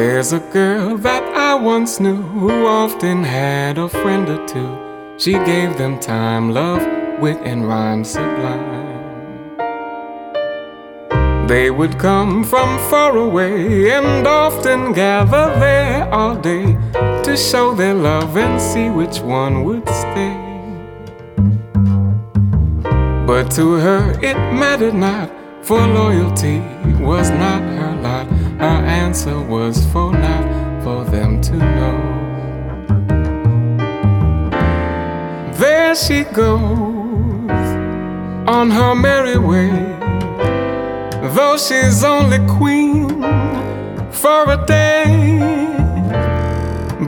There's a girl that I once knew who often had a friend or two. She gave them time, love, wit, and rhyme sublime. They would come from far away and often gather there all day to show their love and see which one would stay. But to her it mattered not, for loyalty was not her lot. Her answer was for not for them to know. There she goes on her merry way, though she's only queen for a day.